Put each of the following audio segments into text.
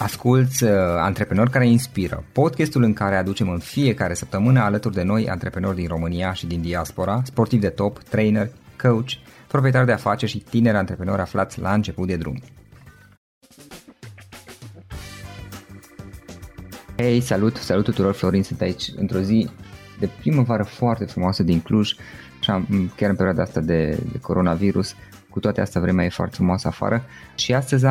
Asculți Antreprenori care inspiră, podcastul în care aducem în fiecare săptămână alături de noi antreprenori din România și din diaspora, sportivi de top, trainer, coach, proprietari de afaceri și tineri antreprenori aflați la început de drum. Hei, salut tuturor, Florin sunt aici într-o zi de primăvară foarte frumoasă din Cluj, chiar în perioada asta de coronavirus. Cu toate astea, vremea e foarte frumoasă afară și astăzi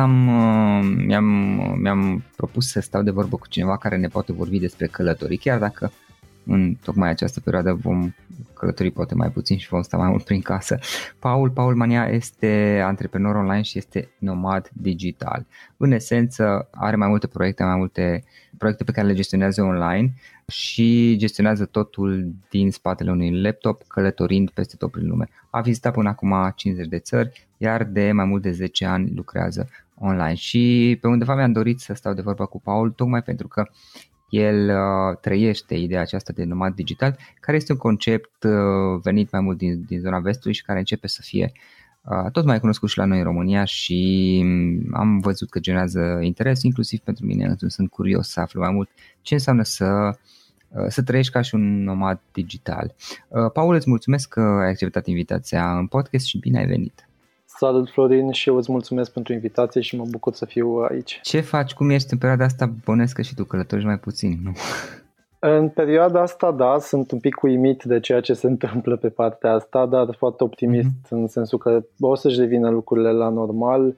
mi-am propus să stau de vorbă cu cineva care ne poate vorbi despre călătorii, chiar dacă în tocmai această perioadă vom călători poate mai puțin și vom sta mai mult prin casă. Paul Mania este antreprenor online și este nomad digital. În esență are mai multe proiecte pe care le gestionează online și gestionează totul din spatele unui laptop, călătorind peste tot prin lume. A vizitat până acum 50 de țări, iar de mai mult de 10 ani lucrează online. Și pe undeva mi-am dorit să stau de vorbă cu Paul, tocmai pentru că el trăiește ideea aceasta de nomad digital, care este un concept venit mai mult din zona vestului și care începe să fie tot mai cunoscut și la noi în România și am văzut că generează interes, inclusiv pentru mine. Sunt curios să aflu mai mult ce înseamnă să trăiești ca și un nomad digital. Paul, îți mulțumesc că ai acceptat invitația în podcast și bine ai venit! Salut, Florin, și eu îți mulțumesc pentru invitație și mă bucur să fiu aici. Ce faci? Cum ești în perioada asta? Bănuiesc că și tu călătorești mai puțin, nu? În perioada asta, da, sunt un pic uimit de ceea ce se întâmplă pe partea asta, dar foarte optimist în sensul că o să-și revină lucrurile la normal.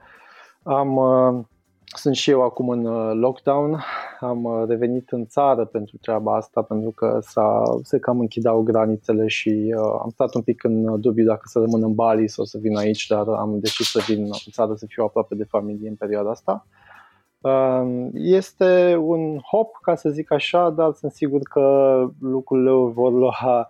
Sunt și eu acum în lockdown, am revenit în țară pentru treaba asta, pentru că se cam închidau granițele și am stat un pic în dubiu dacă să rămân în Bali sau să vin aici, dar am decis să vin în țară să fiu aproape de familie în perioada asta. Este un hop, ca să zic așa, dar sunt sigur că lucrurile vor lua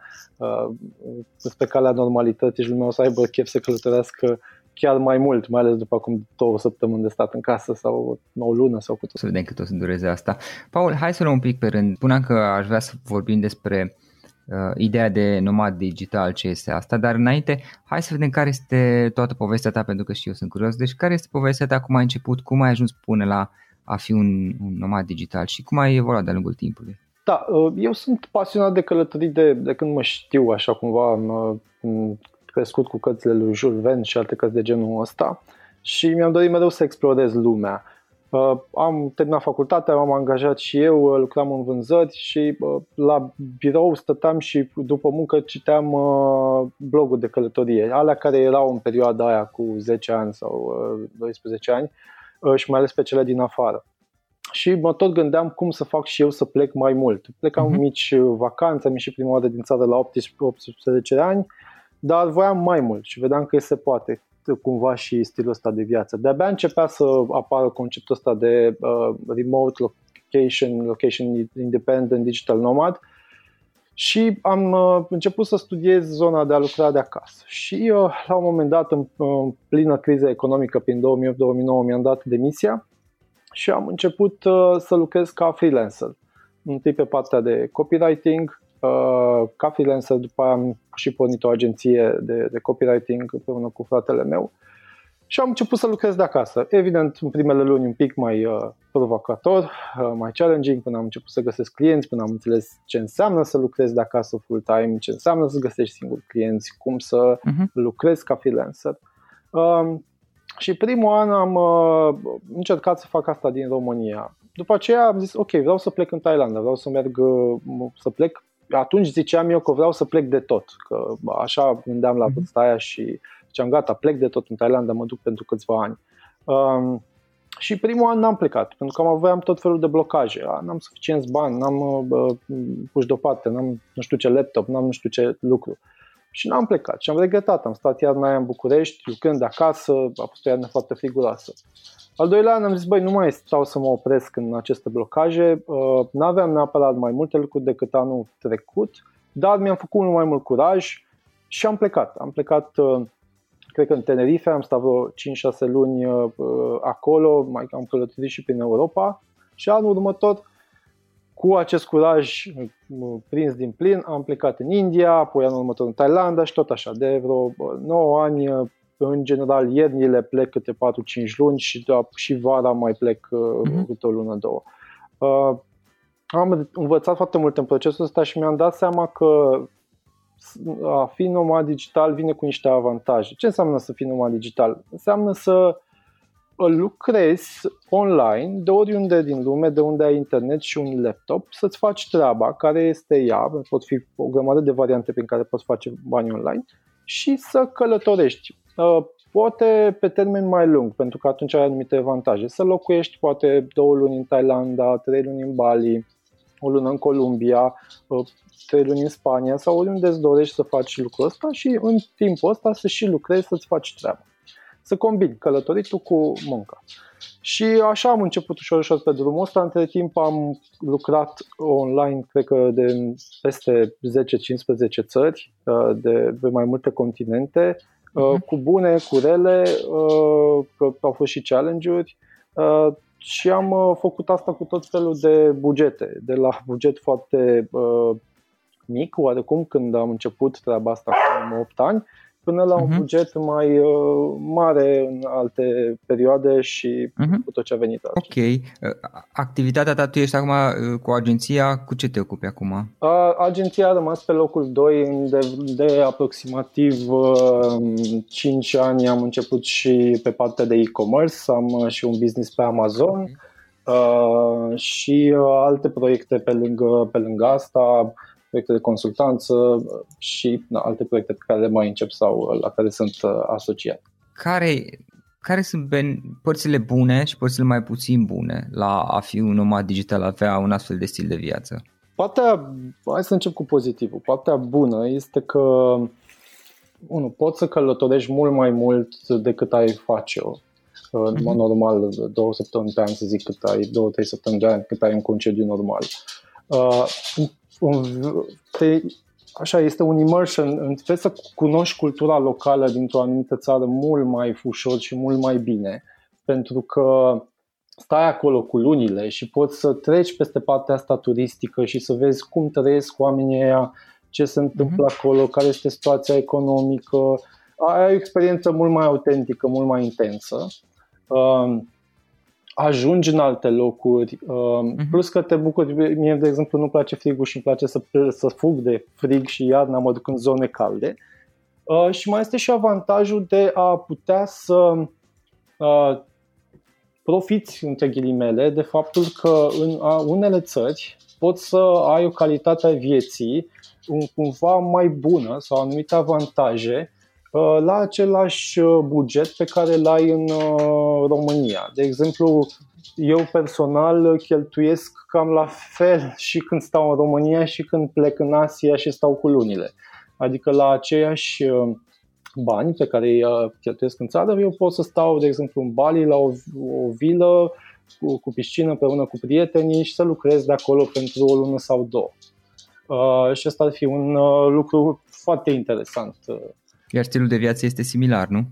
pe calea normalității și lumea o să aibă chef să călătorească chiar mai mult, mai ales după acum 2 săptămâni de stat în casă sau o lună sau cât o să vedem cât o să dureze asta. Paul, hai să luăm un pic pe rând. Spuneam că aș vrea să vorbim despre ideea de nomad digital, ce este asta, dar înainte hai să vedem care este toată povestea ta, pentru că și eu sunt curios. Deci care este povestea ta, cum ai început, cum ai ajuns până la a fi un nomad digital și cum ai evoluat de-a lungul timpului? Da, eu sunt pasionat de călătorii de când mă știu, așa cumva, am crescut cu cărțile lui Jules Verne și alte cărți de genul ăsta și mi-am dorit mereu să explorez lumea. Am terminat facultatea, m-am angajat și eu, lucram în vânzări și la birou stăteam și după muncă citeam bloguri de călătorie, alea care erau în perioada aia cu 10 ani sau 12 ani și mai ales pe cele din afară. Și mă tot gândeam cum să fac și eu să plec mai mult. Plecam mici vacanțe, am ieșit prima oară din țară la 18 ani, dar voiam mai mult și vedeam că se poate cumva și stilul ăsta de viață. De-abia începea să apară conceptul ăsta de remote location independent digital nomad și am început să studiez zona de a lucra de acasă. Și la un moment dat, în plină criză economică, prin 2008-2009, mi-am dat demisia și am început să lucrez ca freelancer. Întâi pe partea de copywriting, ca freelancer, după aia am și pornit o agenție de copywriting împreună cu fratele meu și am început să lucrez de acasă. Evident, în primele luni un pic mai provocator, mai challenging, până am început să găsesc clienți, până am înțeles ce înseamnă să lucrez de acasă full-time, ce înseamnă să găsești singur clienți, cum să lucrez ca freelancer. Și primul an am încercat să fac asta din România. După aceea am zis, ok, vreau să plec în Thailanda, vreau să merg să plec. Atunci ziceam eu că vreau să plec de tot, că așa gândeam la vârsta aia și ziceam gata, plec de tot în Thailanda, mă duc pentru câțiva ani. Și primul an n-am plecat, pentru că aveam tot felul de blocaje, n-am suficienți bani, n-am puși deoparte, n-am nu știu ce laptop, n-am nu știu ce lucru. Și n-am plecat și am regretat, am stat iarna aia în București, lucrând de acasă, a fost o iarnă foarte friguroasă. Al doilea an am zis, nu mai stau să mă opresc în aceste blocaje, n-aveam neapărat mai multe lucruri decât anul trecut, dar mi-am făcut mult mai mult curaj și am plecat. Am plecat, cred că în Tenerife, am stat vreo 5-6 luni acolo, mai am călătorit și prin Europa și anul următor, cu acest curaj prins din plin, am plecat în India, apoi anul următor în Thailanda și tot așa. De vreo 9 ani în general iernile plec câte 4-5 luni și vara mai plec câte o lună, două. Am învățat foarte mult în procesul ăsta și mi-am dat seama că a fi nomad digital vine cu niște avantaje. Ce înseamnă să fii nomad digital? Înseamnă să lucrezi online de oriunde din lume, de unde ai internet și un laptop, să-ți faci treaba care este ea, pot fi o grămadă de variante prin care poți face bani online și să călătorești. Poate pe termen mai lung, pentru că atunci ai anumite avantaje. Să locuiești poate 2 luni în Thailanda, 3 luni în Bali, o lună în Columbia, 3 luni în Spania sau oriunde îți dorești să faci lucrul ăsta și în timpul ăsta să și lucrezi, să-ți faci treaba. Să combini călătoritul cu munca. Și așa am început ușor pe drumul ăsta. Între timp am lucrat online, cred că de peste 10-15 țări, de mai multe continente, cu bune, cu rele, că au fost și challenge-uri. Și am făcut asta cu tot felul de bugete, de la buget foarte mic, oarecum, când am început treaba asta acum 8 ani, până la un buget mai mare în alte perioade și cu tot ce a venit. Ok. Activitatea ta, tu ești acum cu agenția, cu ce te ocupi acum? Agenția a rămas pe locul 2 de aproximativ 5 ani. Am început și pe partea de e-commerce, am și un business pe Amazon și alte proiecte pe lângă asta, proiecte de consultanță și alte proiecte pe care le mai încep sau la care sunt asociat. Care sunt părțile bune și părțile mai puțin bune la a fi un nomad digital, a avea un astfel de stil de viață? Hai să încep cu pozitivul. Partea bună este că poți să călătorești mult mai mult decât ai face-o. În mod normal, 2 săptămâni pe an, să zic, cât ai 2-3 săptămâni de an, cât ai un concediu normal. Așa, este un immersion, trebuie să cunoști cultura locală dintr-o anumită țară mult mai ușor și mult mai bine, pentru că stai acolo cu lunile și poți să treci peste partea asta turistică și să vezi cum trăiesc oamenii ăia, ce se întâmplă acolo, care este situația economică. Ai o experiență mult mai autentică, mult mai intensă. Ajungi în alte locuri, plus că te bucuri. Mie, de exemplu, nu-mi place frigul și îmi place să fug de frig și iarna mă duc în zone calde. Și mai este și avantajul de a putea să profiți, între ghilimele, de faptul că în unele țări poți să ai o calitate a vieții cumva mai bună sau anumite avantaje la același buget pe care îl ai în România. De exemplu, eu personal cheltuiesc cam la fel și când stau în România și când plec în Asia și stau cu lunile. Adică la aceiași bani pe care îi cheltuiesc în țară, eu pot să stau, de exemplu, în Bali la o vilă cu piscină împreună cu prietenii și să lucrez de acolo pentru o lună sau 2. Și asta ar fi un lucru foarte interesant. Iar stilul de viață este similar, nu?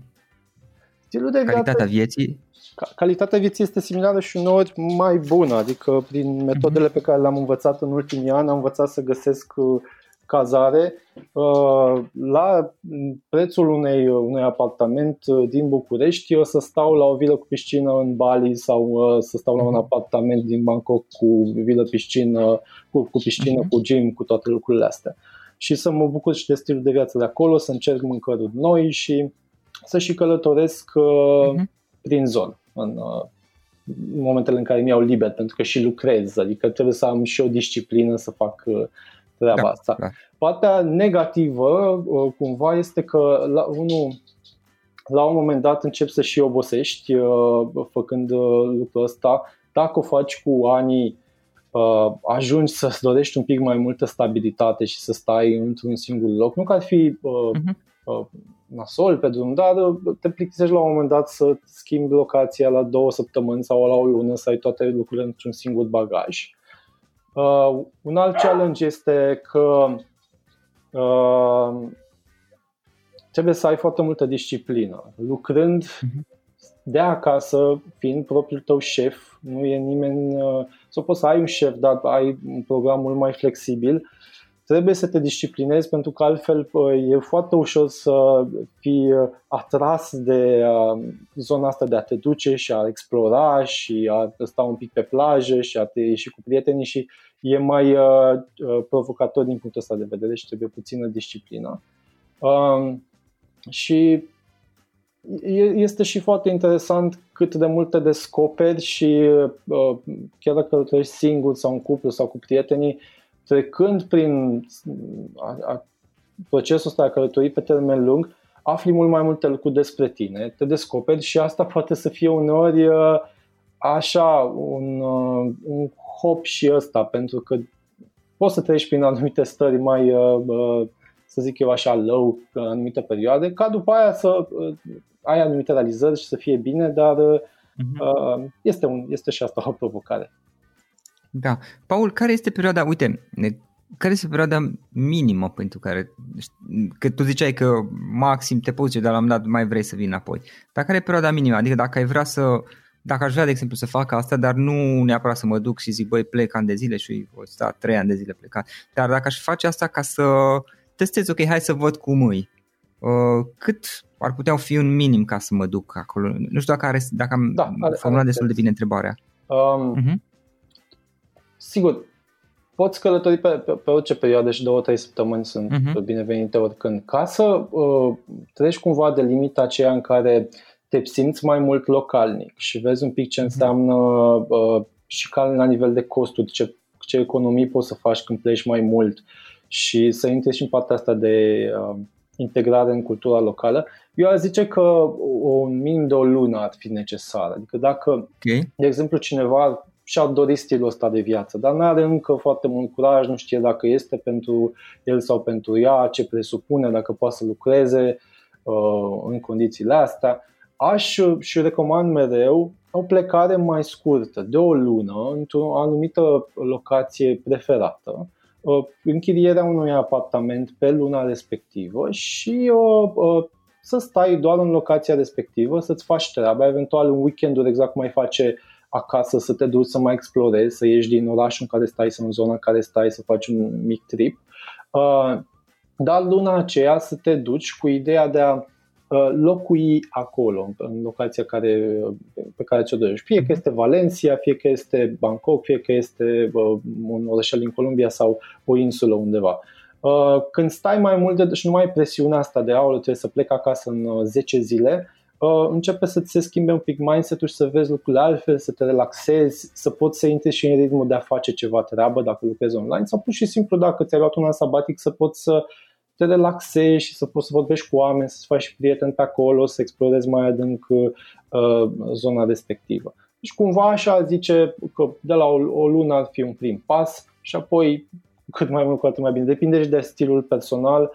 Calitatea vieții este similară și uneori mai bună. Adică prin metodele pe care le-am învățat în ultimii ani, am învățat să găsesc cazare la prețul unui apartament din București, să stau la o vilă cu piscină în Bali sau să stau la un apartament din Bangkok cu vilă piscină, cu piscină, cu gym, cu toate lucrurile astea. Și să mă bucur și de stilul de viață de acolo, să încerc mâncăruri noi și să și călătoresc prin zonă în momentele în care mi iau liber, pentru că și lucrez, adică trebuie să am și o disciplină să fac treaba asta. Da. Partea negativă cumva este că la un moment dat începi să și obosești făcând lucrul ăsta. Dacă o faci cu anii, ajungi să-ți dorești un pic mai multă stabilitate și să stai într-un singur loc. Nu că ar fi nasol pe drum, dar te plictisești la un moment dat să schimbi locația la 2 săptămâni sau la o lună, să ai toate lucrurile într-un singur bagaj. Un alt challenge este că trebuie să ai foarte multă disciplină. Lucrând de acasă, fiind propriul tău șef, nu e nimeni, sau poți să ai un șef, dar ai un program mult mai flexibil. trebuie să te disciplinezi, pentru că altfel e foarte ușor să fii atras de zona asta de a te duce și a explora și a sta un pic pe plajă și a te ieși cu prietenii și e mai provocator din punctul ăsta de vedere și trebuie puțină disciplină. Și este și foarte interesant cât de multe descoperi și chiar dacă călătorești singur sau în cuplu sau cu prietenii, trecând prin procesul ăsta de a călători pe termen lung, afli mult mai multe lucruri despre tine, te descoperi și asta poate să fie uneori așa un hop și ăsta, pentru că poți să treci prin anumite stări mai, să zic eu așa, low în anumite perioade, ca după aia să ai anumite realizări și să fie bine, dar este și asta o provocare. Da. Paul, care este perioada, care este perioada minimă pentru care, că tu ziceai că maxim te poți duce, dar la un moment dat mai vrei să vii înapoi. Dar care e perioada minimă? Adică dacă aș vrea, de exemplu, să fac asta, dar nu neapărat să mă duc și zic, băi, plec ani de zile și voi sta 3 ani de zile plecat. Dar dacă aș face asta ca să testez, ok, hai să văd cum îi. Cât ar putea fi un minim ca să mă duc acolo? Nu știu dacă am formulat destul de bine întrebarea. Sigur, poți călători pe orice perioadă și 2-3 săptămâni sunt binevenite oricând. Ca să treci cumva de limita aceea în care te simți mai mult localnic și vezi un pic ce înseamnă și la nivel de costuri, ce economii poți să faci când pleci mai mult și să intri și în partea asta de integrare în cultura locală, eu aș zice că un minim de o lună ar fi necesar. Adică dacă, de exemplu, cineva și-ar dori stilul ăsta de viață, dar nu are încă foarte mult curaj, nu știe dacă este pentru el sau pentru ea, ce presupune, dacă poate să lucreze în condițiile astea, aș și recomand mereu o plecare mai scurtă, de o lună, într-o anumită locație preferată, închirierea unui apartament pe luna respectivă și să stai doar în locația respectivă, să-ți faci treaba, eventual în weekend-uri exact cum ai face acasă, să te duci să mai explorezi, să ieși din orașul în care stai sau în zona în care stai, să faci un mic trip. Dar luna aceea să te duci cu ideea de a locui acolo, în locația pe care ți-o dorești. Fie că este Valencia, fie că este Bangkok, fie că este un orășel din Columbia sau o insulă undeva. Când stai mai mult și nu mai ai presiunea asta de aoleu, trebuie să plec acasă în 10 zile, începe să ți se schimbe un pic mindset-ul și să vezi lucrurile altfel, să te relaxezi, să poți să intri și în ritmul de a face ceva treabă dacă lucrezi online sau pur și simplu dacă ți-ai luat un an sabatic să poți să te relaxezi și să poți să vorbești cu oameni, să-ți faci prieteni pe acolo, să explorezi mai adânc zona respectivă. Deci cumva așa zice că de la o lună ar fi un prim pas și apoi cât mai mult cu atât mai bine. Depinde și de stilul personal.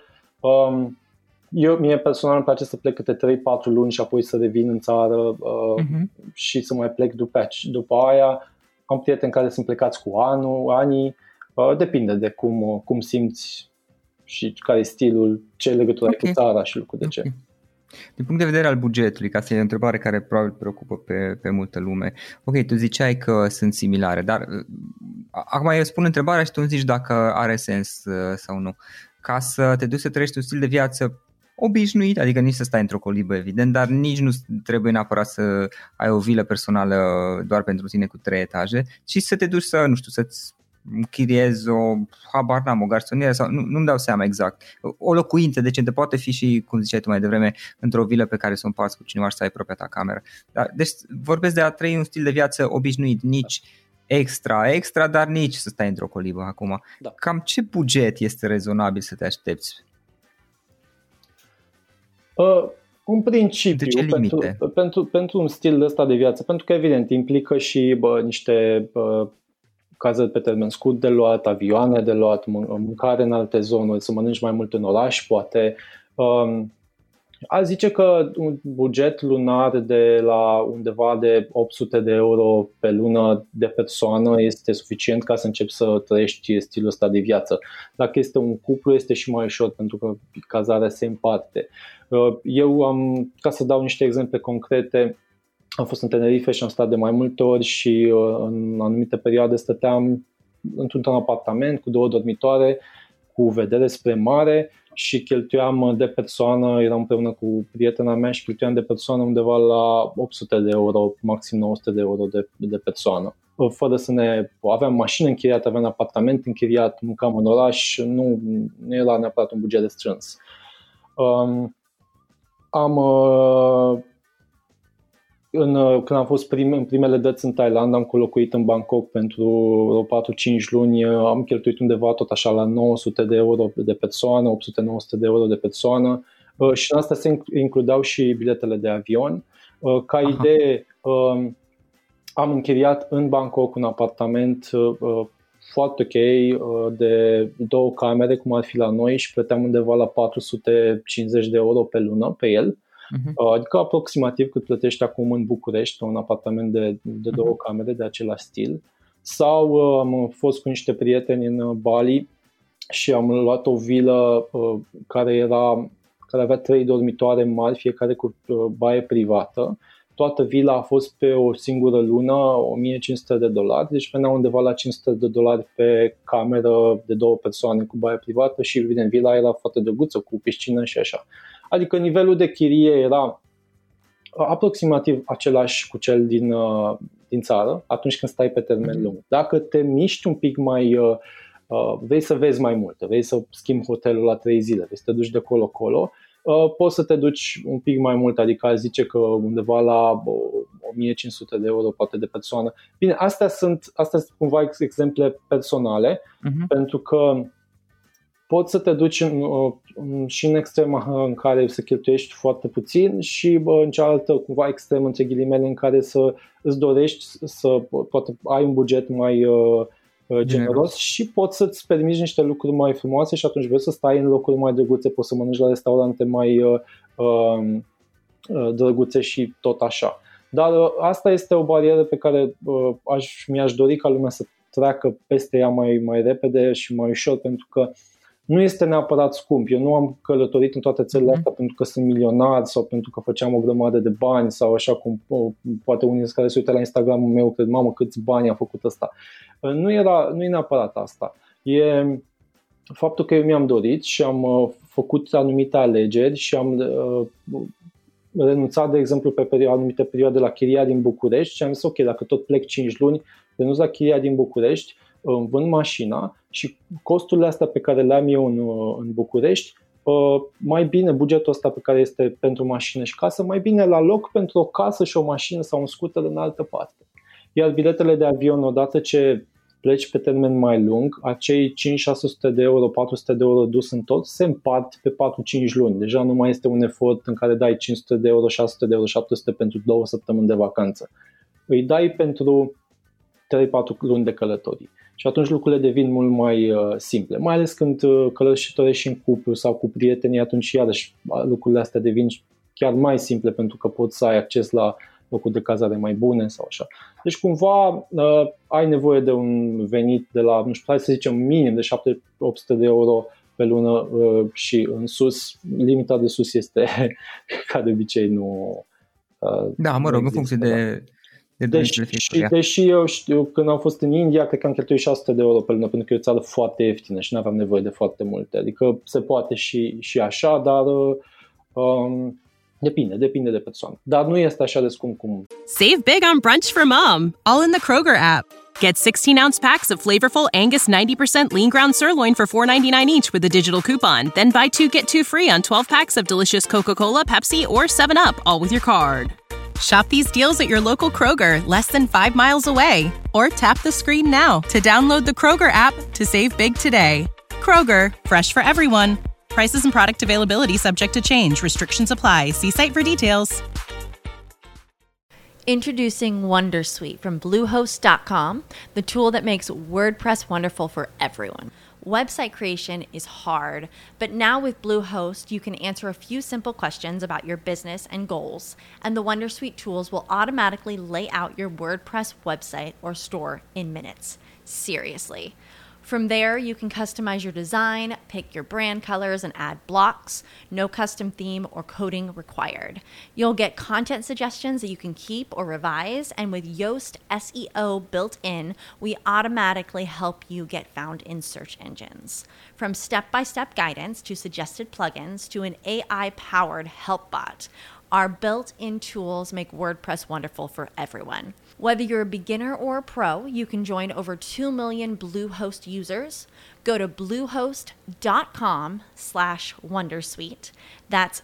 Mie personal îmi place să plec câte 3-4 luni și apoi să revin în țară și să mai plec după aia. Am prieteni care sunt plecați cu anii, depinde de cum simți și care e stilul, ce legătură ai cu țara și lucruri de ce. Din punct de vedere al bugetului, ca să e o întrebare care probabil preocupă pe multă lume. Ok, tu ziceai că sunt similare, dar acum eu spun întrebarea și tu îmi zici dacă are sens sau nu. Ca să te duci să trăiești un stil de viață obișnuit, adică nici să stai într-o colibă, evident, dar nici nu trebuie neapărat să ai o vilă personală doar pentru tine cu 3 etaje, ci să te duci să, nu știu, să-ți închiriezi o garsonieră sau nu-mi dau seama exact. O locuință decentă poate fi și, cum ziceai tu mai devreme, într-o vilă pe care să o împarți cu cineva și să ai propria ta cameră. Deci vorbesc de a trăi un stil de viață obișnuit, nici extra, dar nici să stai într-o colibă acum. Da. Cam ce buget este rezonabil să te aștepți? În principiu, pentru un stil ăsta de viață, pentru că evident implică și niște cazări pe termen scurt de luat, avioane de luat, mâncare în alte zone, să mănânci mai mult în oraș, poate. Aș zice că un buget lunar de la undeva de 800 de euro pe lună de persoană este suficient ca să începi să trăiești stilul ăsta de viață. Dacă este un cuplu, este și mai ușor pentru că cazarea se împarte. Eu ca să dau niște exemple concrete, am fost în Tenerife și am stat de mai multe ori și în anumite perioade stăteam într-un apartament cu 2 dormitoare cu vedere spre mare și cheltuiam de persoană, eram împreună cu prietena mea și cheltuiam de persoană undeva la 800 de euro, maxim 900 de euro de persoană. Fără să aveam mașină închiriată, aveam apartament închiriat, mâncam în oraș, nu era neapărat un buget restrâns. Când am fost în primele dăți în Thailand, am colocuit în Bangkok pentru 4-5 luni, am cheltuit undeva tot așa la 900 de euro de persoană, 800-900 de euro de persoană și în asta se includeau și biletele de avion. Ca idee, am închiriat în Bangkok un apartament foarte ok, de 2 camere, cum ar fi la noi, și plăteam undeva la 450 de euro pe lună pe el. Adică aproximativ cât plătești acum în București un apartament de 2 camere de același stil. Sau am fost cu niște prieteni în Bali și am luat o vilă care avea 3 dormitoare mari, fiecare cu baie privată. Toată vila a fost pe o singură lună $1,500, deci venea undeva la $500 pe cameră de 2 persoane cu baie privată și evident vila era foarte drăguță, cu piscină și așa. Adică nivelul de chirie era aproximativ același cu cel din țară atunci când stai pe termen lung. Dacă te miști un pic mai, vrei să vezi mai mult, vrei să schimbi hotelul la 3 zile, vrei să te duci de colo-colo, poți să te duci un pic mai mult, adică aș zice că undeva la 1500 de euro poate de persoană. Bine, astea sunt cumva exemple personale, pentru că poți să te duci și în extrema în care să cheltuiești foarte puțin și în cealaltă cumva extremă între ghilimele în care să îți dorești să poate ai un buget mai generos și poți să-ți permiți niște lucruri mai frumoase și atunci vrei să stai în locuri mai drăguțe, poți să mănânci la restaurante mai drăguțe și tot așa. Dar asta este o barieră pe care mi-aș dori ca lumea să treacă peste ea mai repede și mai ușor, pentru că nu este neapărat scump. Eu nu am călătorit în toate țările astea pentru că sunt milionar sau pentru că făceam o grămadă de bani sau așa cum poate unii care se uită la Instagram-ul meu cred, mamă, câți bani a făcut ăsta. Nu e neapărat asta. E faptul că eu mi-am dorit și am făcut anumite alegeri și am renunțat, de exemplu, pe anumite perioade la chiria din București și am zis, ok, dacă tot plec 5 luni, renunț la chiria din București, îmi vând mașina și costurile astea pe care le am eu în București, mai bine bugetul ăsta pe care este pentru mașină și casă, mai bine la loc pentru o casă și o mașină sau un scooter în altă parte. Iar biletele de avion, odată ce pleci pe termen mai lung, acei 500-600 de euro, 400 de euro dus în tot, se împart pe 4-5 luni. Deja nu mai este un efort în care dai 500 de euro, 600 de euro, 700 pentru 2 săptămâni de vacanță. Îi dai pentru 3-4 luni de călătorii. Și atunci lucrurile devin mult mai simple. Mai ales când călătorești în cuplu sau cu prietenii, atunci iarăși lucrurile astea devin chiar mai simple pentru că poți să ai acces la locuri de cazare mai bune sau așa. Deci cumva ai nevoie de un venit de la, nu știu, hai să zicem minim de 700-800 de euro pe lună și în sus, limita de sus este ca de obicei nu... Da, mă rog, în funcție de deși eu știu, când am fost în India, cred că am cheltuit 600 de euro pe lună, pentru că e o țară foarte ieftină și nu aveam nevoie de foarte multe. Adică se poate și așa, dar depinde de persoană. Dar nu este așa de scump cum... Save big on brunch for mom, all in the Kroger app. Get 16-ounce packs of flavorful Angus 90% lean ground sirloin for $4.99 each with a digital coupon. Then buy 2, get 2 free on 12 packs of delicious Coca-Cola, Pepsi, or 7-Up, all with your card. Shop these deals at your local Kroger, less than 5 miles away. Or tap the screen now to download the Kroger app to save big today. Kroger, fresh for everyone. Prices and product availability subject to change. Restrictions apply. See site for details. Introducing Wondersuite from Bluehost.com, the tool that makes WordPress wonderful for everyone. Website creation is hard, but now with Bluehost, you can answer a few simple questions about your business and goals, and the Wondersuite tools will automatically lay out your WordPress website or store in minutes. Seriously. From there, you can customize your design, pick your brand colors, and add blocks. No custom theme or coding required. You'll get content suggestions that you can keep or revise, and with Yoast SEO built in, we automatically help you get found in search engines. From step-by-step guidance to suggested plugins to an AI-powered help bot, our built-in tools make WordPress wonderful for everyone. Whether you're a beginner or a pro, you can join over 2 million Bluehost users. Go to bluehost.com/wondersuite. That's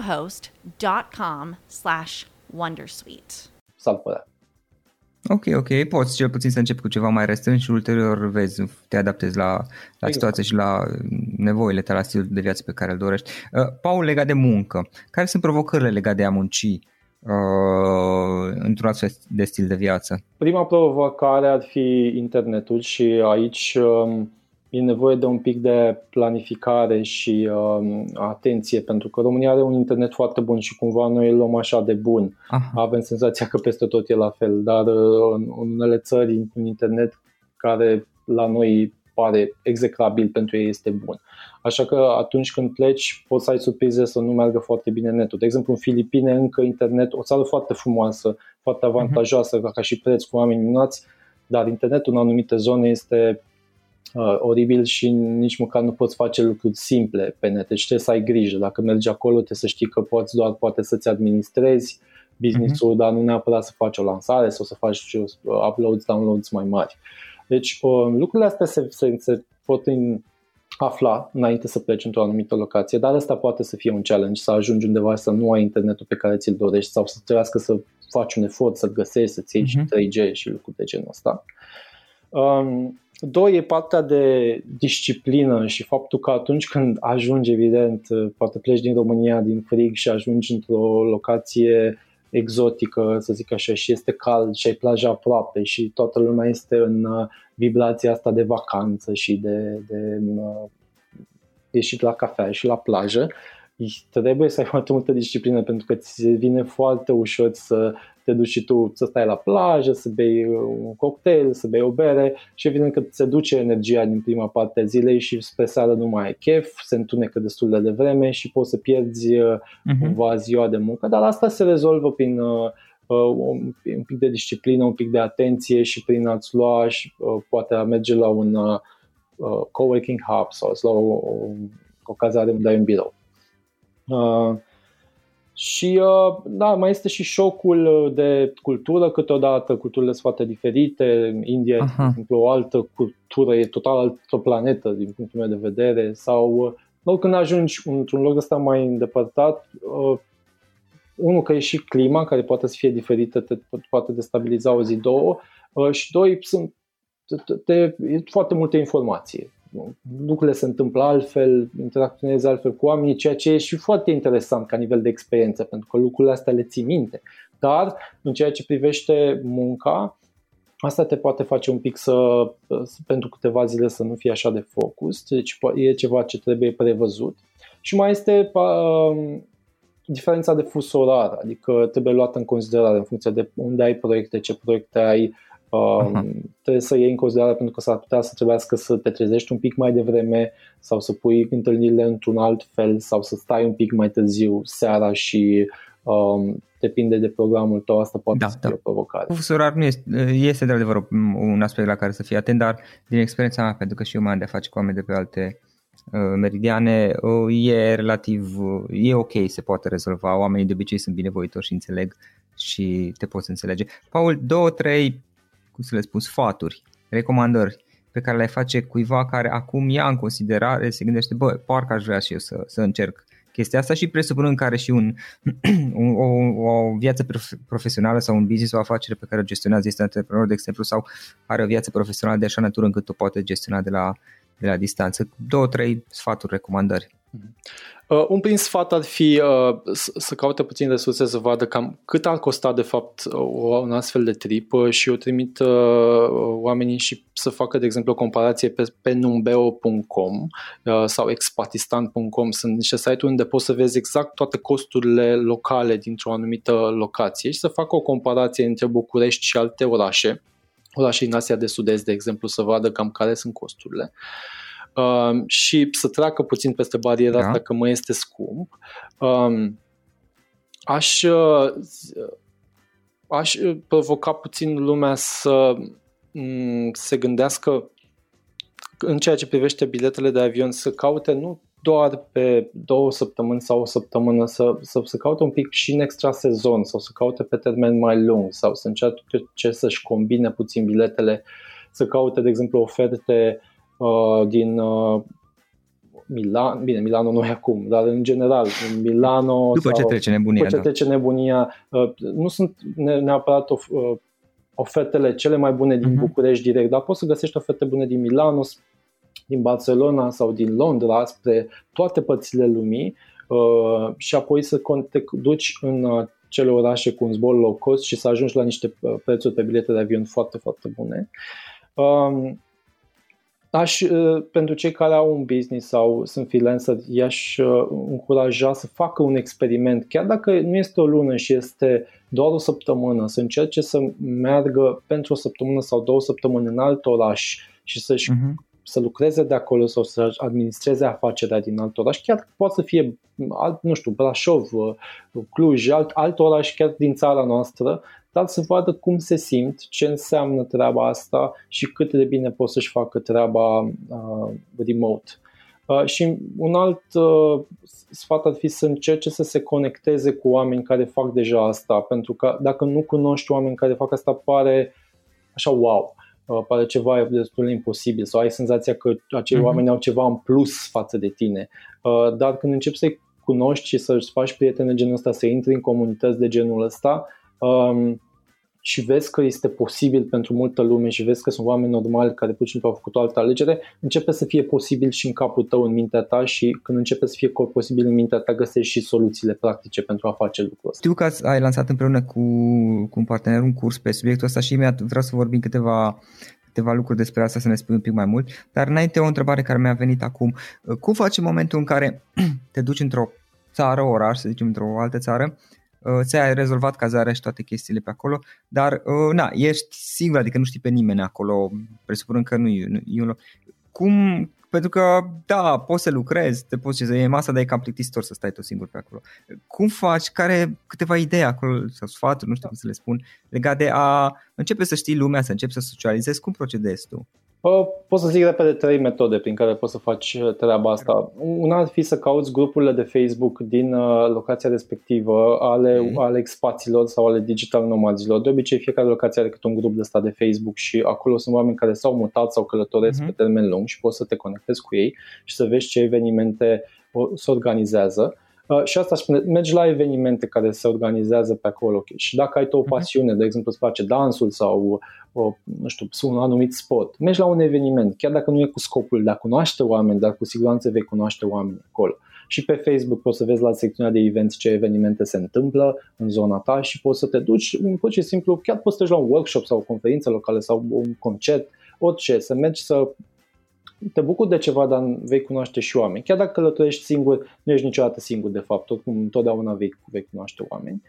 bluehost.com/wondersuite. Salvarea. Ok, poți cel puțin să începi cu ceva mai restrâns și ulterior vezi, te adaptezi la situație și la nevoile tale, la stilul de viață pe care îl dorești. Paul, legat de muncă, care sunt provocările legate de a munci într-un astfel de stil de viață? Prima provocare ar fi internetul și aici e nevoie de un pic de planificare și atenție, pentru că România are un internet foarte bun și cumva noi îl luăm așa de bun. Aha. Avem senzația că peste tot e la fel, dar în unele țări un internet care la noi pare execrabil, pentru ei este bun. Așa că atunci când pleci poți să ai surprize să nu meargă foarte bine netul. De exemplu, în Filipine încă internet, o țară foarte frumoasă, foarte avantajoasă ca și preț, cu oameni minunați, dar internetul în anumite zone este oribil și nici măcar nu poți face lucruri simple pe net. Deci trebuie să ai grijă. Dacă mergi acolo, trebuie să știi că poți doar poate să-ți administrezi business-ul, dar nu neapărat să faci o lansare sau să faci uploads, downloads mai mari. Deci lucrurile astea se pot afla înainte să pleci într-o anumită locație, dar asta poate să fie un challenge, să ajungi undeva să nu ai internetul pe care ți-l dorești sau să trebuiască să faci un efort să-l găsești, să-ți iei și 3G și lucruri de genul ăsta. Doi, e partea de disciplină și faptul că atunci când ajungi, evident, poate pleci din România, din frig și ajungi într-o locație exotică, să zic așa, și este cald și ai plaja aproape și toată lumea este în vibrația asta de vacanță și de ieșit la cafea și la plajă, trebuie să ai foarte multă disciplină, pentru că ți vine foarte ușor să te duci și tu să stai la plajă, să bei un cocktail, să bei o bere și evident că se duce energia din prima parte a zilei și spre seară nu mai ai chef, se întunecă destul de devreme și poți să pierzi cumva ziua de muncă, dar asta se rezolvă prin un pic de disciplină, un pic de atenție și prin a-ți lua și poate a merge la un coworking hub sau la o cazare unde ai un birou. Și da, mai este și șocul de cultură, câteodată culturile sunt foarte diferite. India, de exemplu, o altă cultură, e total altă planetă din punctul meu de vedere, sau când ajungi într-un loc ăsta mai îndepărtat, unul că e și clima care poate să fie diferită, te poate destabiliza o zi, două, și doi, e foarte multe informații. Lucrurile se întâmplă altfel, interacționezi altfel cu oamenii, ceea ce e și foarte interesant ca nivel de experiență, pentru că lucrurile astea le ții minte. Dar în ceea ce privește munca, asta te poate face un pic pentru câteva zile să nu fie așa de focus, deci e ceva ce trebuie prevăzut. Și mai este diferența de fus orar, adică trebuie luată în considerare în funcție de unde ai proiecte, ce proiecte ai. Trebuie să iei în considerare, pentru că s-ar putea să trebuiască să te trezești un pic mai devreme sau să pui întâlnirile într-un alt fel sau să stai un pic mai târziu seara și depinde de programul tău, asta poate să fie o provocare. Fusul orar nu este de adevăr un aspect la care să fii atent, dar din experiența mea, pentru că și eu mai am de a face cu oameni de pe alte meridiane, e relativ, e ok, se poate rezolva, oamenii de obicei sunt binevoitori și înțeleg și te poți înțelege. Paul, 2-3 cum să le spun, sfaturi, recomandări pe care le face cuiva care acum ia în considerare, se gândește, parcă aș vrea și eu să încerc chestia asta, și presupunând că are și o viață profesională sau un business, o afacere pe care o gestionează, este antreprenor, de exemplu, sau are o viață profesională de așa natură încât o poate gestiona de la distanță. 2-3 sfaturi, recomandări. Un prim sfat ar fi să caute puțin resurse, să vadă cam cât ar costa de fapt un astfel de trip, și eu trimit oamenii și să facă, de exemplu, o comparație pe numbeo.com sau expatistan.com. Sunt niște site-uri unde poți să vezi exact toate costurile locale dintr-o anumită locație și să facă o comparație între București și alte orașe orașe din Asia de Sud-Est, de exemplu, să vadă cam care sunt costurile. Și să treacă puțin peste bariera asta că mai este scump. Aș provoca puțin lumea să se gândească în ceea ce privește biletele de avion, să caute nu doar pe 2 săptămâni sau o săptămână, să caute un pic și în extra sezon sau să caute pe termen mai lung sau să încerce să-și combine puțin biletele, să caute, de exemplu, oferte din Milan, bine, Milano nu e acum, dar în general, în Milano după ce trece nebunia, nu sunt neapărat ofertele cele mai bune din București direct, dar poți să găsești oferte bune din Milano, din Barcelona sau din Londra spre toate părțile lumii și apoi să te duci în cele orașe cu un zbor low cost și să ajungi la niște prețuri pe bilete de avion foarte, foarte bune. Pentru cei care au un business sau sunt freelancer, i-aș încuraja să facă un experiment, chiar dacă nu este o lună și este doar o săptămână, să încerce să meargă pentru o săptămână sau 2 săptămâni în alt oraș și să lucreze de acolo sau să administreze afacerea din alt oraș, chiar poate să fie Brașov, Cluj, alt oraș chiar din țara noastră, dar să vadă cum se simt, ce înseamnă treaba asta și cât de bine pot să-și facă treaba remote. Și un alt sfat ar fi să încerce să se conecteze cu oameni care fac deja asta, pentru că dacă nu cunoști oameni care fac asta, pare așa wow, pare ceva destul de imposibil sau ai senzația că acei oameni au ceva în plus față de tine. Dar când începi să-i cunoști și să-ți faci prieteni de genul ăsta, să intri în comunități de genul ăsta, și vezi că este posibil pentru multă lume și vezi că sunt oameni normali care pur și simplu au făcut o altă alegere, începe să fie posibil și în capul tău, în mintea ta, și când începe să fie posibil în mintea ta, găsești și soluțiile practice pentru a face lucrul ăsta. Știu că ai lansat împreună cu un partener un curs pe subiectul ăsta și imediat vreau să vorbim câteva lucruri despre asta, să ne spui un pic mai mult, dar înainte o întrebare care mi-a venit acum. Cum faci în momentul în care te duci într-o țară, oraș, să zicem într-o altă țară, ți-ai rezolvat cazarea și toate chestiile pe acolo, dar ești singur, adică nu știi pe nimeni acolo, presupunând că nu e un loc. Cum? Pentru că, da, poți să lucrezi, te poți să iei masa, dar e cam plictisitor să stai tot singur pe acolo. Cum faci? Care câteva idei acolo sau sfaturi, nu știu cum să le spun, legat de a începe să știi lumea, să începi să socializezi? Cum procedezi tu? Pot să zic repede 3 metode prin care poți să faci treaba asta. Una ar fi să cauți grupurile de Facebook din locația respectivă ale expaților sau ale digital nomadzilor. De obicei fiecare locație are câte un grup de ăsta de Facebook și acolo sunt oameni care s-au mutat sau călătoresc pe termen lung și poți să te conectezi cu ei și să vezi ce evenimente se organizează. Și asta spune, mergi la evenimente care se organizează pe acolo și dacă ai o pasiune, de exemplu, îți place dansul sau un anumit sport, mergi la un eveniment, chiar dacă nu e cu scopul de a cunoaște oameni, dar cu siguranță vei cunoaște oameni acolo. Și pe Facebook poți să vezi la secțiunea de events ce evenimente se întâmplă în zona ta și poți să te duci, pur și simplu, chiar poți să te duci la un workshop sau o conferință locală sau un concert, orice, să mergi să te bucuri de ceva, dar vei cunoaște și oameni. Chiar dacă călătorești singur, nu ești niciodată singur, de fapt, întotdeauna vei cunoaște oameni.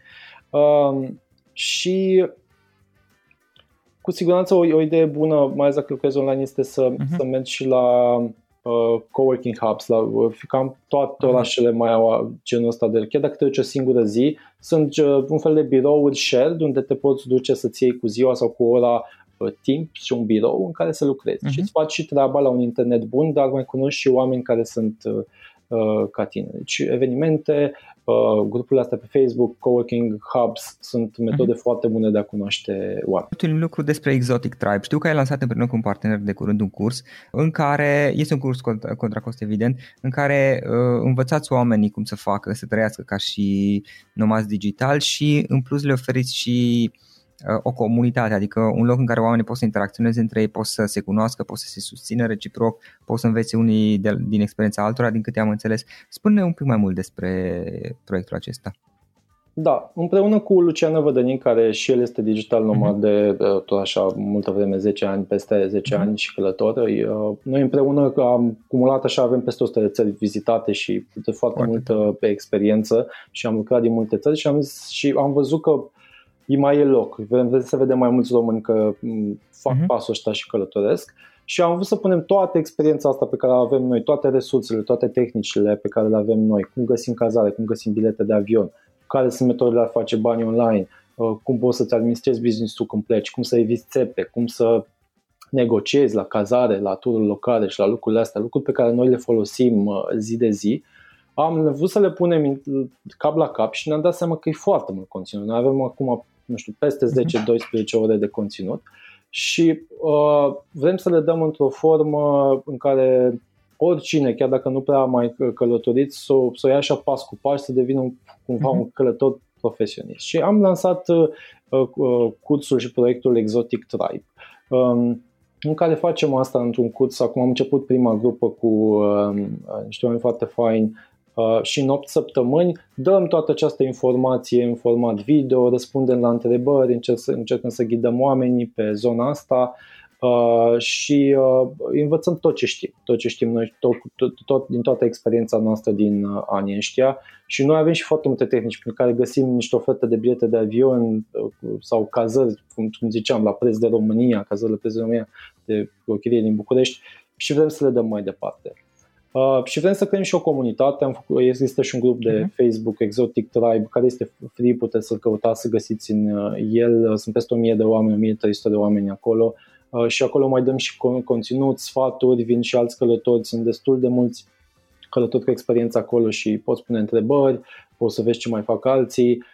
Și cu siguranță o idee bună, mai ales dacă lucrezi online, este să mergi și la coworking hubs, cam toate orașele mai au genul ăsta de, chiar dacă te duci o singură zi, sunt un fel de birouri shared unde te poți duce să-ți iei cu ziua sau cu ora timp și un birou în care să lucrezi și îți faci și treaba la un internet bun, dar mai cunoști și oameni care sunt ca tine. Deci evenimente, grupurile astea pe Facebook, coworking hubs sunt metode foarte bune de a cunoaște oameni. Un lucru despre Exotic Tribe. Știu că ai lansat împreună cu un partener de curând un curs în care, este un curs contra cost evident, în care învățați oamenii cum să facă, să trăiască ca și nomazi digital și în plus le oferiți și o comunitate, adică un loc în care oamenii pot să interacționeze între ei, pot să se cunoască, pot să se susțină reciproc, pot să învețe unii din experiența altora, din câte am înțeles. Spune-ne un pic mai mult despre proiectul acesta. Da, împreună cu Lucian Vădănin, care și el este digital nomad de tot așa multă vreme, 10 ani, peste 10 ani și călător. Noi împreună am cumulat așa, avem peste 100 de țări vizitate și foarte multă experiență și am lucrat din multe țări și am văzut că mai e loc. Vrem să vedem mai mulți români că fac pasul ăsta și călătoresc. Și am vrut să punem toată experiența asta pe care o avem noi, toate resursele, toate tehnicile pe care le avem noi, cum găsim cazare, cum găsim bilete de avion, care sunt metodele de a face bani online, cum poți să-ți administrezi business-ul când pleci, cum să eviți țepe, cum să negociezi la cazare, la tururi locale și la lucrurile astea, lucruri pe care noi le folosim zi de zi. Am vrut să le punem cap la cap și ne-am dat seama că e foarte mult conținut. Noi avem acum, nu știu, peste 10-12 ore de conținut și vrem să le dăm într-o formă în care oricine, chiar dacă nu prea a mai călătorit, să o ia așa pas cu pas, să devină cumva un călător profesionist. Și am lansat cursul și proiectul Exotic Tribe, în care facem asta într-un curs. Acum am început prima grupă cu niște oameni foarte faini și în 8 săptămâni dăm toată această informație în format video, răspundem la întrebări, încercăm să ghidăm oamenii pe zona asta și învățăm tot ce știm noi, tot din toată experiența noastră din anii ăștia. Și noi avem și foarte multe tehnici prin care găsim niște oferte de bilete de avion sau cazări, cum ziceam, la preț de România, cazările preț de România, de o chirie din București, și vrem să le dăm mai departe. Și vrem să creăm și o comunitate. Există și un grup de Facebook, Exotic Tribe, care este free, puteți să-l căutați, să găsiți în el. Sunt peste 1000 de oameni, 1300 de oameni acolo. Și acolo mai dăm și conținut, sfaturi, vin și alți călători, sunt destul de mulți călători cu experiență acolo și poți pune întrebări, poți să vezi ce mai fac alții.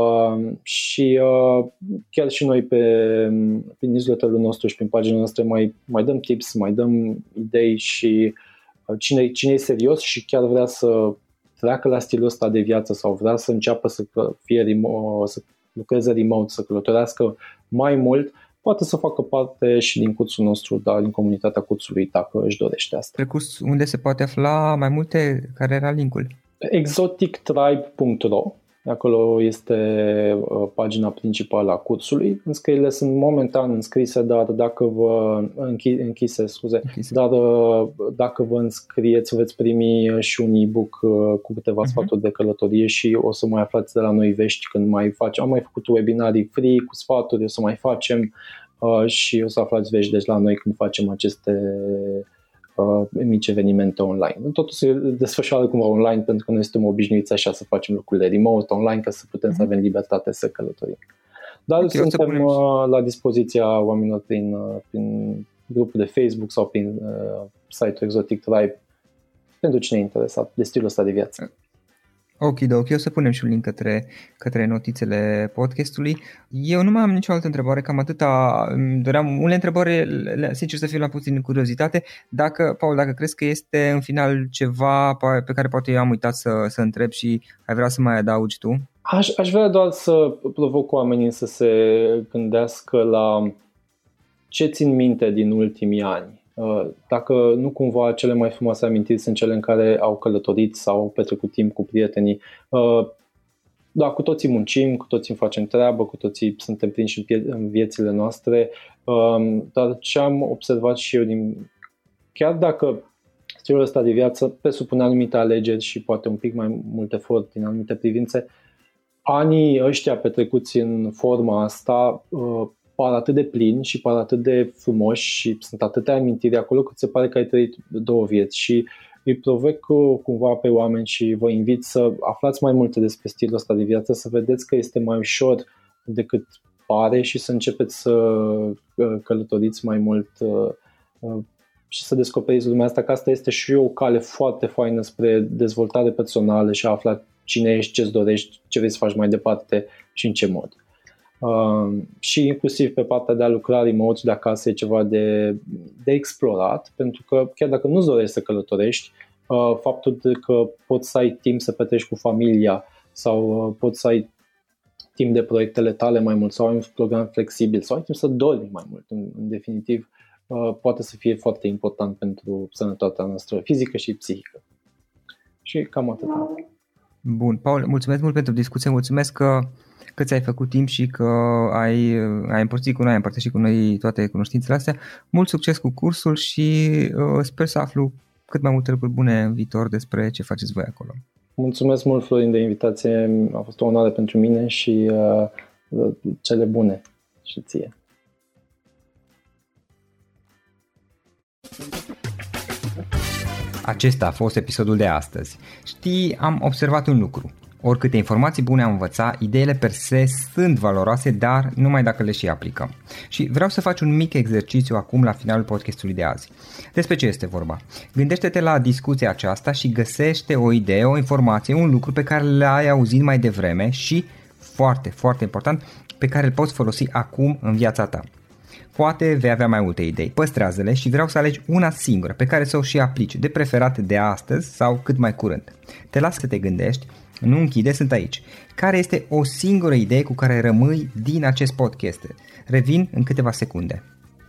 Și chiar și noi prin newsletterul nostru și prin pagina noastră mai dăm tips, mai dăm idei și cine e serios și chiar vrea să treacă la stilul ăsta de viață sau vrea să înceapă să lucreze remote, să călătorească mai mult, poate să facă parte și din cursul nostru, dar din comunitatea cursului, dacă își dorește asta. Pe curs unde se poate afla mai multe? Care era linkul? exotictribe.ro. Acolo este pagina principală a cursului. Înscrierile sunt momentan înscrise, dar dacă vă dar dacă vă înscrieți, veți primi și un e-book cu câteva sfaturi de călătorie și o să mai aflați de la noi vești când mai facem. Am mai făcut webinarii free cu sfaturi, o să mai facem și o să aflați vești deci la noi când facem aceste mici evenimente online. Totul se desfășoară cumva online pentru că noi suntem obișnuiți așa să facem lucrurile remote, online, ca să putem să avem libertate să călătorim. Dar suntem la dispoziția oamenilor prin grupul de Facebook sau prin site-ul Exotic Tribe pentru cine e interesat de stilul ăsta de viață. Ok, o să punem și un link către notițele podcastului. Eu nu mai am nicio altă întrebare, cam atâta. Doream unele întrebări, sincer să fiu, la puțin curiozitate. Paul, dacă crezi că este în final ceva pe care poate eu am uitat să întreb și ai vrea să mai adaugi tu? Aș vrea doar să provoc oamenii să se gândească la ce țin minte din ultimii ani. Dacă nu cumva cele mai frumoase amintiri sunt cele în care au călătorit sau au petrecut timp cu prietenii. Da, cu toții muncim, cu toții facem treabă, cu toții suntem prinși în viețile noastre, dar ce am observat și eu, chiar dacă stilul ăsta de viață presupune anumite alegeri și poate un pic mai mult efort din anumite privințe, anii ăștia petrecuți în forma asta par atât de plini și par atât de frumoși și sunt atâtea amintiri acolo cât se pare că ai trăit două vieți și îi provec cumva pe oameni și vă invit să aflați mai multe despre stilul ăsta de viață, să vedeți că este mai ușor decât pare și să începeți să călătoriți mai mult și să descoperiți lumea asta, că asta este și o cale foarte faină spre dezvoltare personală și a afla cine ești, ce-ți dorești, ce vrei să faci mai departe și în ce mod. Și inclusiv pe partea de a lucra remote de acasă e ceva de explorat, pentru că chiar dacă nu-ți dorești să călătorești, faptul că poți să ai timp să petreci cu familia sau poți să ai timp de proiectele tale mai mult sau ai un program flexibil sau ai timp să dormi mai mult, în definitiv poate să fie foarte important pentru sănătatea noastră fizică și psihică. Și cam atât. Bun, Paul, mulțumesc mult pentru discuție, mulțumesc că ți-ai făcut timp și că ai împărtășit cu noi toate cunoștințele astea. Mult succes cu cursul și sper să aflu cât mai multe lucruri bune în viitor despre ce faceți voi acolo. Mulțumesc mult, Florin, de invitație. A fost o onoare pentru mine și cele bune și ție. Acesta a fost episodul de astăzi. Știi, am observat un lucru. Oricâte informații bune am învățat, ideile per se sunt valoroase, dar numai dacă le și aplicăm. Și vreau să faci un mic exercițiu acum la finalul podcastului de azi. Despre ce este vorba? Gândește-te la discuția aceasta și găsește o idee, o informație, un lucru pe care l-ai auzit mai devreme și, foarte, foarte important, pe care îl poți folosi acum în viața ta. Poate vei avea mai multe idei, păstrează-le și vreau să alegi una singură pe care să o și aplici, de preferat de astăzi sau cât mai curând. Te las să te gândești, nu închide, sunt aici. Care este o singură idee cu care rămâi din acest podcast? Revin în câteva secunde.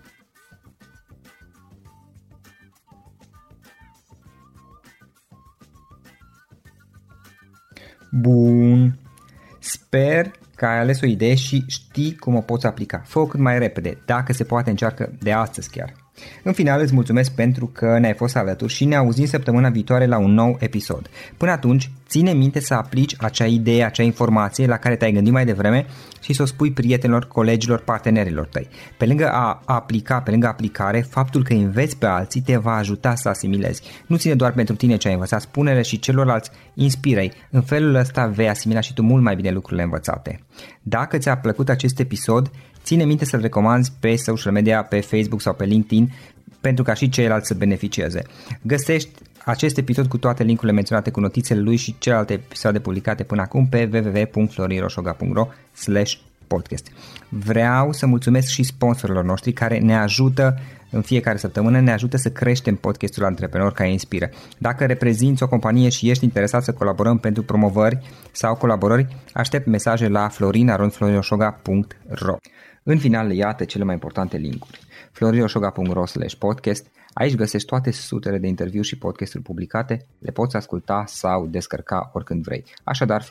Bun. Sper că ai ales o idee și știi cum o poți aplica. Fă-o cât mai repede, dacă se poate încearcă de astăzi chiar. În final îți mulțumesc pentru că ne-ai fost alături și ne auzim săptămâna viitoare la un nou episod. Până atunci, ține minte să aplici acea idee, acea informație la care te-ai gândit mai devreme și să o spui prietenilor, colegilor, partenerilor tăi. Pe lângă a aplica, pe lângă aplicare, faptul că înveți pe alții te va ajuta să asimilezi. Nu ține doar pentru tine ce ai învățat, spune-le și celorlalți, inspiră-i. În felul ăsta vei asimila și tu mult mai bine lucrurile învățate. Dacă ți-a plăcut acest episod, ține minte să-l recomanzi pe social media, pe Facebook sau pe LinkedIn, pentru ca și ceilalți să beneficieze. Găsești acest episod cu toate linkurile menționate cu notițele lui și celelalte episoade publicate până acum pe www.florinroșoga.ro/podcast. Vreau să mulțumesc și sponsorilor noștri care ne ajută în fiecare săptămână, ne ajută să creștem podcastul Antreprenori care inspiră. Dacă reprezinți o companie și ești interesat să colaborăm pentru promovări sau colaborări, aștept mesaje la florin@florinroșoga.ro. În final, iată cele mai importante linkuri. florinroșoga.ro/podcast. Aici găsești toate sutele de interviuri și podcasturi publicate, le poți asculta sau descărca oricând vrei. Așadar,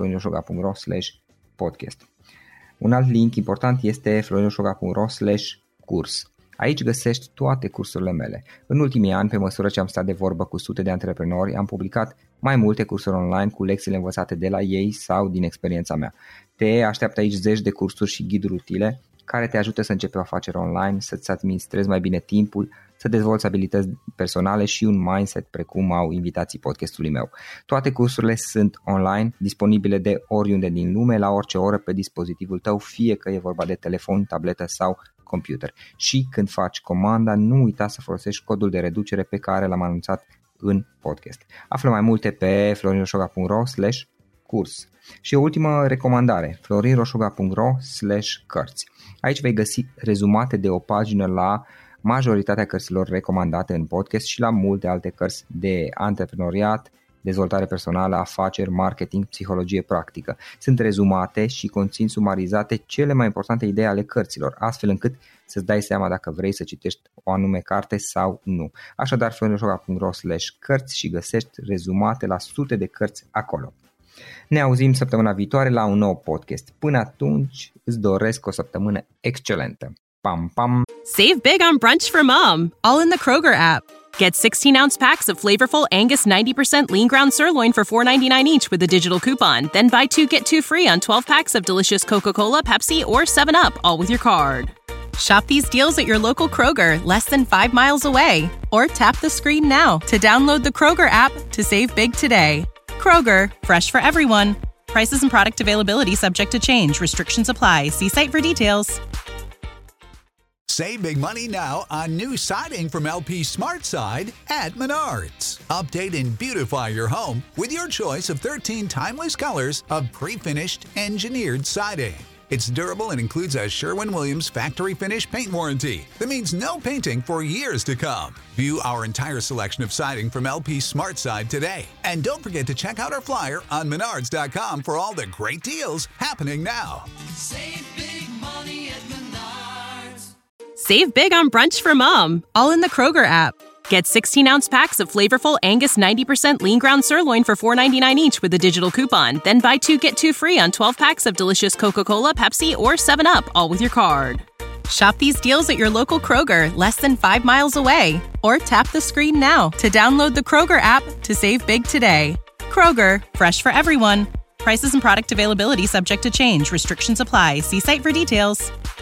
florinroșoga.ro/podcast. Un alt link important este florinroșoga.ro/curs. Aici găsești toate cursurile mele. În ultimii ani, pe măsură ce am stat de vorbă cu sute de antreprenori, am publicat mai multe cursuri online cu lecțiile învățate de la ei sau din experiența mea. Te așteaptă aici zeci de cursuri și ghiduri utile care te ajută să începi o afacere online, să-ți administrezi mai bine timpul, să dezvolți abilități personale și un mindset precum au invitații podcastului meu. Toate cursurile sunt online, disponibile de oriunde din lume, la orice oră pe dispozitivul tău, fie că e vorba de telefon, tabletă sau computer. Și când faci comanda, nu uita să folosești codul de reducere pe care l-am anunțat în podcast. Află mai multe pe florinroșoga.ro/curs. Și o ultimă recomandare, florinroșoga.ro/cărți. Aici vei găsi rezumate de o pagină la majoritatea cărților recomandate în podcast și la multe alte cărți de antreprenoriat, dezvoltare personală, afaceri, marketing, psihologie practică. Sunt rezumate și conțin sumarizate cele mai importante idei ale cărților, astfel încât să-ți dai seama dacă vrei să citești o anume carte sau nu. Așadar, florinroșoga.ro/cărți și găsești rezumate la sute de cărți acolo. Ne auzim săptămâna viitoare la un nou podcast. Până atunci, îți doresc o săptămână excelentă. Pam, pam! Save big on brunch for mom, all in the Kroger app. Get 16-ounce packs of flavorful Angus 90% lean ground sirloin for $4.99 each with a digital coupon. Then buy 2, get 2 free on 12 packs of delicious Coca-Cola, Pepsi, or 7-Up, all with your card. Shop these deals at your local Kroger, less than 5 miles away. Or tap the screen now to download the Kroger app to save big today. Kroger, fresh for everyone. Prices and product availability subject to change. Restrictions apply. See site for details. Save big money now on new siding from LP SmartSide at Menards. Update and beautify your home with your choice of 13 timeless colors of pre-finished engineered siding. It's durable and includes a Sherwin-Williams factory finish paint warranty that means no painting for years to come. View our entire selection of siding from LP SmartSide today. And don't forget to check out our flyer on menards.com for all the great deals happening now. Save big money at Menards. Save big on brunch for mom, all in the Kroger app. Get 16-ounce packs of flavorful Angus 90% lean ground sirloin for $4.99 each with a digital coupon. Then buy 2, get 2 free on 12 packs of delicious Coca-Cola, Pepsi, or 7-Up, all with your card. Shop these deals at your local Kroger, less than 5 miles away. Or tap the screen now to download the Kroger app to save big today. Kroger, fresh for everyone. Prices and product availability subject to change. Restrictions apply. See site for details.